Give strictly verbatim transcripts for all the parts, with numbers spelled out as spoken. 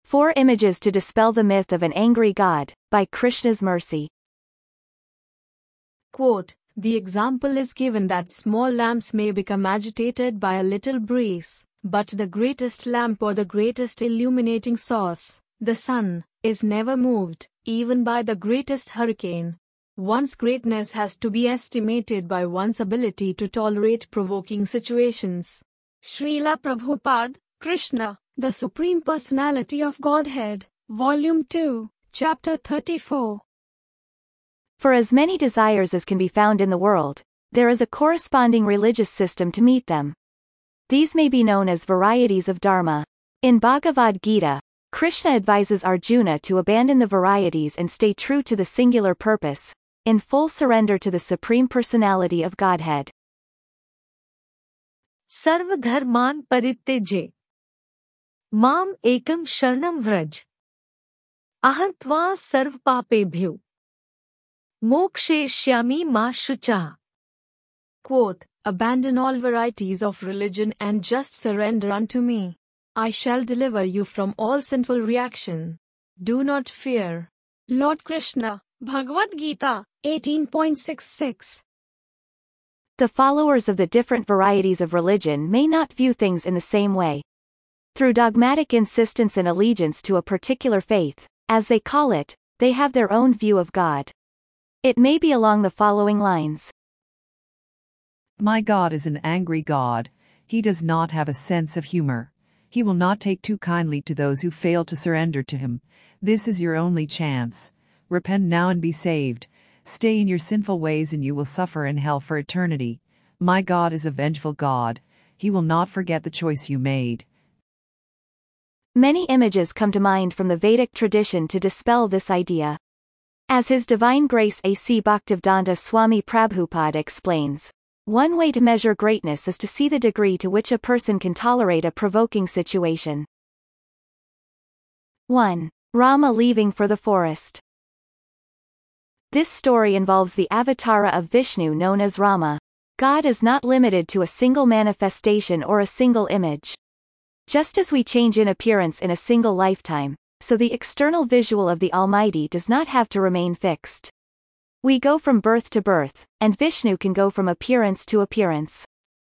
Four Images to Dispel the Myth of an Angry God, by Krishna's Mercy. Quote, the example is given that small lamps may become agitated by a little breeze, but the greatest lamp or the greatest illuminating source, the sun, is never moved, even by the greatest hurricane. One's greatness has to be estimated by one's ability to tolerate provoking situations. Srila Prabhupada, Krishna, the Supreme Personality of Godhead, Volume two, Chapter thirty-four. For as many desires as can be found in the world, there is a corresponding religious system to meet them. These may be known as varieties of Dharma. In Bhagavad Gita, Krishna advises Arjuna to abandon the varieties and stay true to the singular purpose, in full surrender to the Supreme Personality of Godhead. Sarva dharman paritteje. Mam ekam sharanam vraj. Ahantva sarv papebhyo. Moksheshyami ma shucha. Quote, abandon all varieties of religion and just surrender unto me. I shall deliver you from all sinful reaction. Do not fear. Lord Krishna, Bhagavad Gita, eighteen point six six. The followers of the different varieties of religion may not view things in the same way. Through dogmatic insistence and allegiance to a particular faith, as they call it, they have their own view of God. It may be along the following lines. My God is an angry God. He does not have a sense of humor. He will not take too kindly to those who fail to surrender to him. This is your only chance. Repent now and be saved. Stay in your sinful ways and you will suffer in hell for eternity. My God is a vengeful God. He will not forget the choice you made. Many images come to mind from the Vedic tradition to dispel this idea. As His Divine Grace A C Bhaktivedanta Swami Prabhupada explains, one way to measure greatness is to see the degree to which a person can tolerate a provoking situation. one. Rama leaving for the forest. This story involves the avatara of Vishnu known as Rama. God is not limited to a single manifestation or a single image. Just as we change in appearance in a single lifetime, so the external visual of the Almighty does not have to remain fixed. We go from birth to birth, and Vishnu can go from appearance to appearance.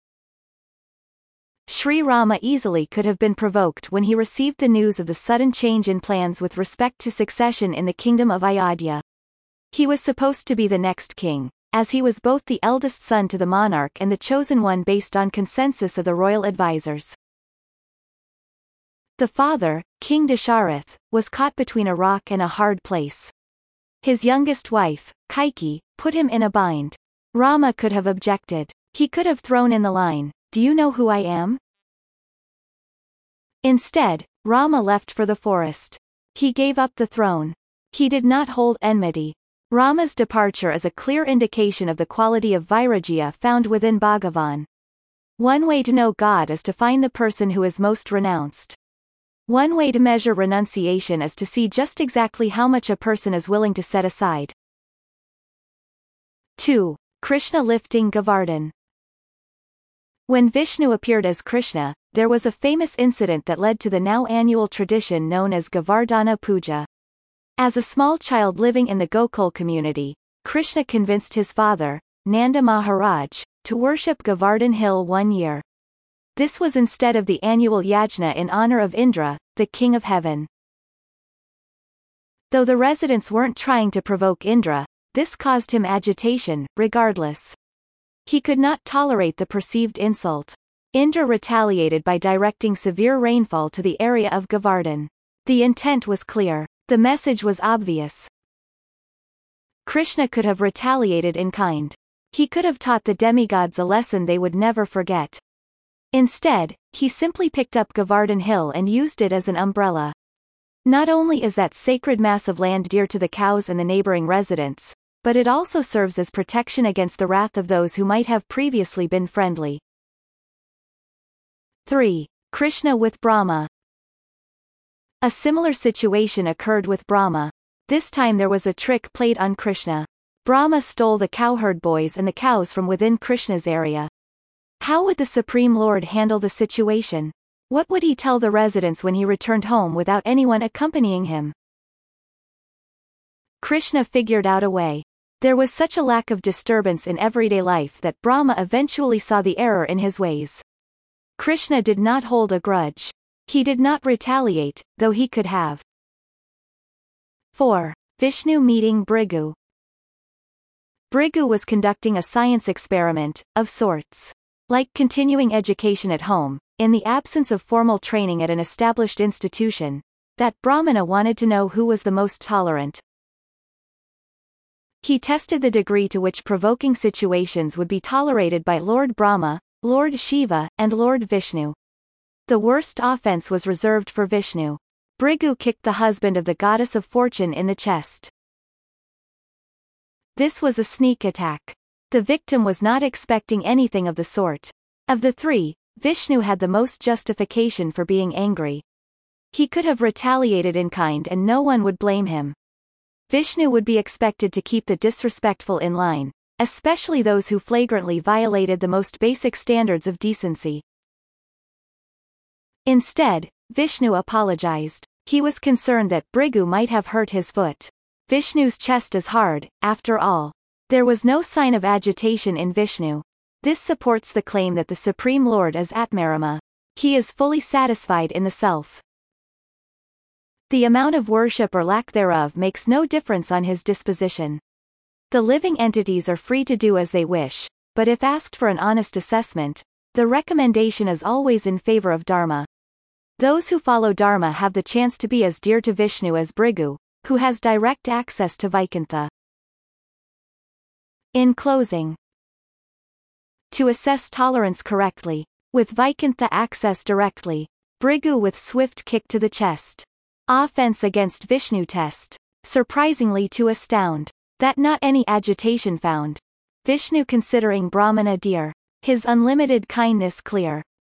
Sri Rama easily could have been provoked when he received the news of the sudden change in plans with respect to succession in the kingdom of Ayodhya. He was supposed to be the next king, as he was both the eldest son to the monarch and the chosen one based on consensus of the royal advisors. The father, King Dasharatha, was caught between a rock and a hard place. His youngest wife, Kaikeyi, put him in a bind. Rama could have objected. He could have thrown in the line, "Do you know who I am?" Instead, Rama left for the forest. He gave up the throne. He did not hold enmity. Rama's departure is a clear indication of the quality of vairagya found within Bhagavan. One way to know God is to find the person who is most renounced. One way to measure renunciation is to see just exactly how much a person is willing to set aside. two. Krishna lifting Govardhan. When Vishnu appeared as Krishna, there was a famous incident that led to the now annual tradition known as Govardhana Puja. As a small child living in the Gokul community, Krishna convinced his father, Nanda Maharaj, to worship Govardhan Hill one year. This was instead of the annual yajna in honor of Indra, the king of heaven. Though the residents weren't trying to provoke Indra, this caused him agitation, regardless. He could not tolerate the perceived insult. Indra retaliated by directing severe rainfall to the area of Govardhan. The intent was clear. The message was obvious. Krishna could have retaliated in kind. He could have taught the demigods a lesson they would never forget. Instead, he simply picked up Govardhan Hill and used it as an umbrella. Not only is that sacred mass of land dear to the cows and the neighboring residents, but it also serves as protection against the wrath of those who might have previously been friendly. three. Krishna with Brahma. A similar situation occurred with Brahma. This time there was a trick played on Krishna. Brahma stole the cowherd boys and the cows from within Krishna's area. How would the Supreme Lord handle the situation? What would he tell the residents when he returned home without anyone accompanying him? Krishna figured out a way. There was such a lack of disturbance in everyday life that Brahma eventually saw the error in his ways. Krishna did not hold a grudge. He did not retaliate, though he could have. four. Vishnu meeting Bhrigu. Bhrigu was conducting a science experiment, of sorts. Like continuing education at home, in the absence of formal training at an established institution, that Brahmana wanted to know who was the most tolerant. He tested the degree to which provoking situations would be tolerated by Lord Brahma, Lord Shiva, and Lord Vishnu. The worst offense was reserved for Vishnu. Bhrigu kicked the husband of the goddess of fortune in the chest. This was a sneak attack. The victim was not expecting anything of the sort. Of the three, Vishnu had the most justification for being angry. He could have retaliated in kind and no one would blame him. Vishnu would be expected to keep the disrespectful in line, especially those who flagrantly violated the most basic standards of decency. Instead, Vishnu apologized. He was concerned that Bhrigu might have hurt his foot. Vishnu's chest is hard, after all. There was no sign of agitation in Vishnu. This supports the claim that the Supreme Lord is Atmarama. He is fully satisfied in the self. The amount of worship or lack thereof makes no difference on his disposition. The living entities are free to do as they wish, but if asked for an honest assessment, the recommendation is always in favor of Dharma. Those who follow Dharma have the chance to be as dear to Vishnu as Bhrigu, who has direct access to Vaikuntha. In closing, to assess tolerance correctly, with Vaikuntha access directly, Bhrigu with swift kick to the chest. Offense against Vishnu test. Surprisingly to astound. That not any agitation found. Vishnu considering Brahmana dear. His unlimited kindness clear.